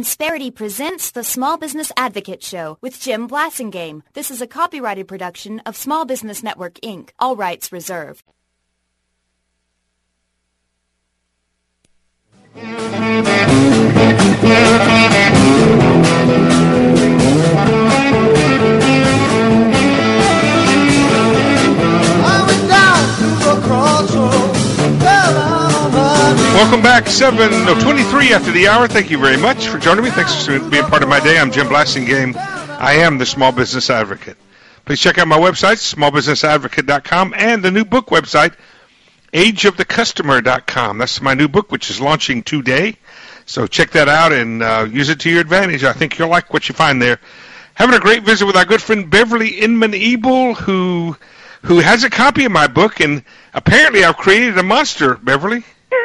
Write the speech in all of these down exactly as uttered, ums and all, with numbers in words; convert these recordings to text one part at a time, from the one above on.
Insperity presents the Small Business Advocate Show with Jim Blasingame. This is a copyrighted production of Small Business Network, Incorporated. All rights reserved. Welcome back, seven twenty-three after the hour. Thank you very much for joining me. Thanks for being part of my day. I'm Jim Blasingame. I am the Small Business Advocate. Please check out my website, small business advocate dot com, and the new book website, age of the customer dot com. That's my new book, which is launching today. So check that out and uh, use it to your advantage. I think you'll like what you find there. Having a great visit with our good friend Beverly Inman-Ebel, who who has a copy of my book, and apparently I've created a monster, Beverly.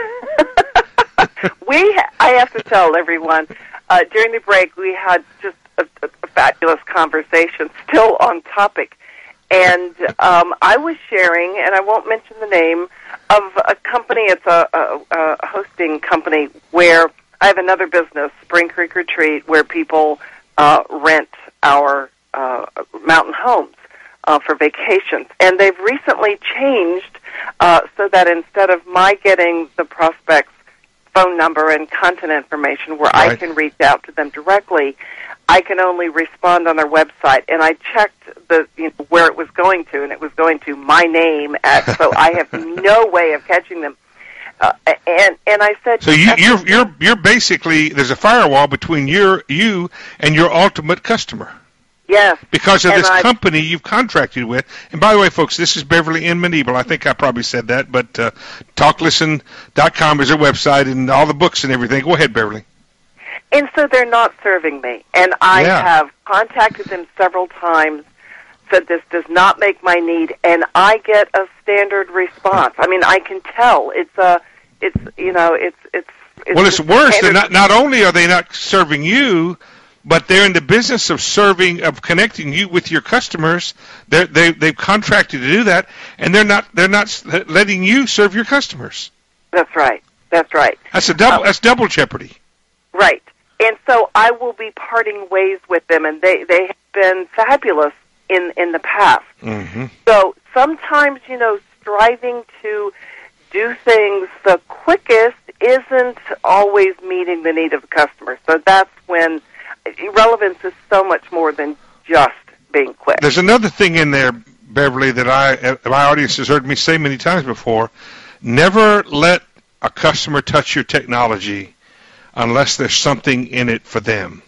we, ha- I have to tell everyone, uh, during the break we had just a, a, a fabulous conversation, still on topic. And um, I was sharing, and I won't mention the name, of a company, it's a, a, a hosting company, where I have another business, Spring Creek Retreat, where people uh, rent our uh, mountain homes uh, for vacations. And they've recently changed uh, so that instead of my getting the prospect's phone number and contact information where right. I can reach out to them directly, I can only respond on their website. And I checked the you know, where it was going to, and it was going to my name, at, so I have no way of catching them. Uh, and and I said, so you, you're you're you're basically, there's a firewall between your you and your ultimate customer. Yes. Because of and this I've, company you've contracted with. And by the way, folks, this is Beverly Inman-Ebel. I think I probably said that, but uh, talk listen dot com is their website and all the books and everything. Go ahead, Beverly. And so they're not serving me. And I yeah. have contacted them several times, said this does not make my need, and I get a standard response. I mean, I can tell. It's a, it's, you know, it's, it's, it's well, it's worse. They're not, not only are they not serving you, but they're in the business of serving, of connecting you with your customers. They're, they they've contracted to do that, and they're not they're not letting you serve your customers. That's right. That's right. That's a double. Um, that's double jeopardy. Right. And so I will be parting ways with them, and they they have been fabulous in in the past. Mm-hmm. So sometimes, you know, striving to do things the quickest isn't always meeting the need of the customer. So that's when relevance is so much more than just being quick. There's another thing in there, Beverly, that I my audience has heard me say many times before. Never let a customer touch your technology unless there's something in it for them.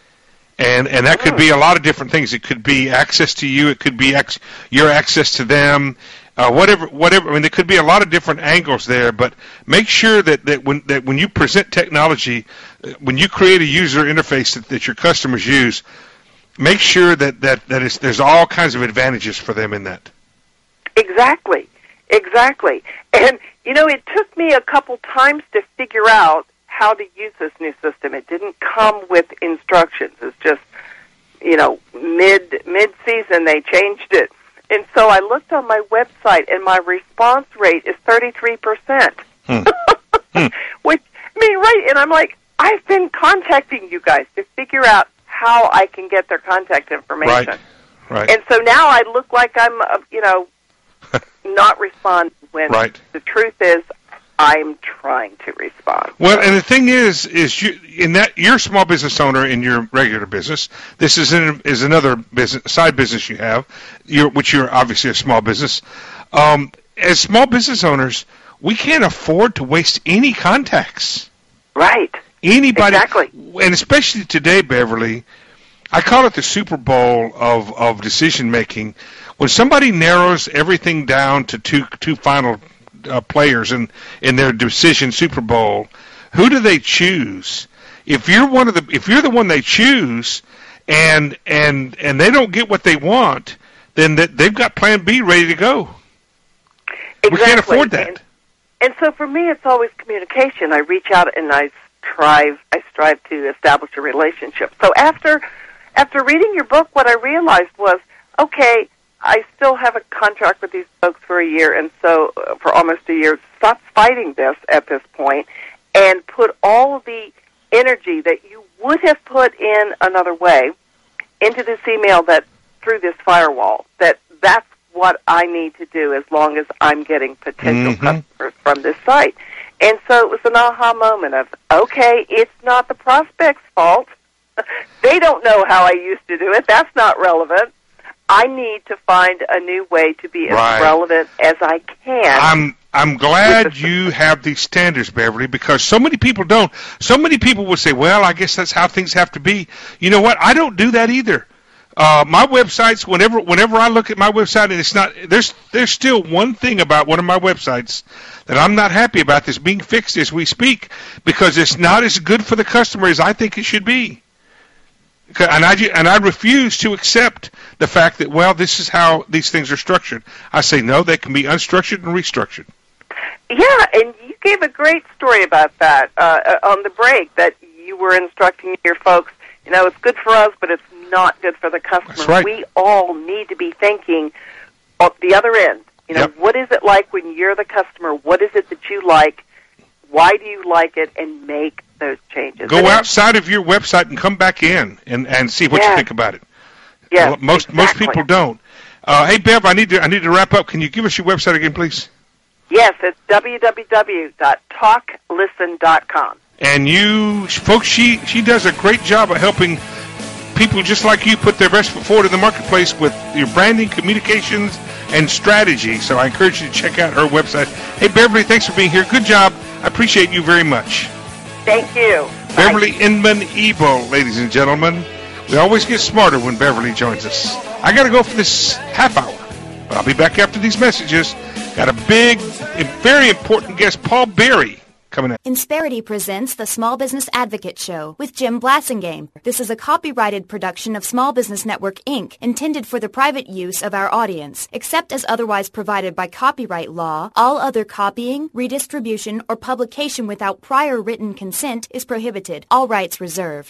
And and that could be a lot of different things. It could be access to you. It could be ex- your access to them. Uh, whatever, whatever. I mean, there could be a lot of different angles there. But make sure that, that when that when you present technology, when you create a user interface that, that your customers use, make sure that that that is, there's all kinds of advantages for them in that. Exactly, exactly. And you know, it took me a couple times to figure out how to use this new system. It didn't come with instructions. It's just, you know, mid mid season they changed it. And so I looked on my website, and my response rate is thirty-three percent. Hmm. hmm. Which, I mean, right, and I'm like, I've been contacting you guys to figure out how I can get their contact information. Right, right. And so now I look like I'm, uh, you know, not responding when right. the truth is I'm trying to respond. Well, and the thing is, is you in that you're a small business owner in your regular business. This is in, is another business side business you have, you're, which you're obviously a small business. Um, as small business owners, we can't afford to waste any contacts. Right. Anybody, exactly. And especially today, Beverly, I call it the Super Bowl of, of decision making. When somebody narrows everything down to two two final Uh, players in, in their decision Super Bowl, who do they choose? If you're one of the, if you're the one they choose, and and and they don't get what they want, then that they've got Plan B ready to go. Exactly. We can't afford that. And, and so for me, it's always communication. I reach out and I strive, I strive to establish a relationship. So after after reading your book, what I realized was, okay, I still have a contract with these folks for a year, and so uh, for almost a year, stop fighting this at this point and put all of the energy that you would have put in another way into this email that through this firewall, that that's what I need to do as long as I'm getting potential mm-hmm. customers from this site. And so it was an aha moment of, okay, it's not the prospect's fault. They don't know how I used to do it. That's not relevant. I need to find a new way to be as right. relevant as I can. I'm I'm glad you have these standards, Beverly, because so many people don't. So many people would say, well, I guess that's how things have to be. You know what? I don't do that either. Uh, my websites, whenever whenever I look at my website, and it's not there's there's still one thing about one of my websites that I'm not happy about that's being fixed as we speak, because it's not as good for the customer as I think it should be. And I and I refuse to accept the fact that, well, this is how these things are structured. I say no, they can be unstructured and restructured. Yeah, and you gave a great story about that uh, on the break, that you were instructing your folks, you know, it's good for us, but it's not good for the customer. That's right. We all need to be thinking at the other end. You know, yep. What is it like when you're the customer? What is it that you like? Why do you like it? And make those changes. Go and outside of your website and come back in and, and see what yeah. you think about it. Yeah, well, most exactly. most people don't. Uh, hey, Bev, I need to I need to wrap up. Can you give us your website again, please? Yes, it's w w w dot talk listen dot com. And you folks, she she does a great job of helping people just like you put their best foot forward in the marketplace with your branding, communications, and strategy. So I encourage you to check out her website. Hey, Beverly, thanks for being here. Good job. I appreciate you very much. Thank you. Beverly Bye. Inman Ebo, ladies and gentlemen. We always get smarter when Beverly joins us. I got to go for this half hour, but I'll be back after these messages. Got a big, a very important guest, Paul Berry, coming up. Insperity presents the Small Business Advocate Show with Jim Blassingame. This is a copyrighted production of Small Business Network, Incorporated, intended for the private use of our audience. Except as otherwise provided by copyright law, all other copying, redistribution, or publication without prior written consent is prohibited. All rights reserved.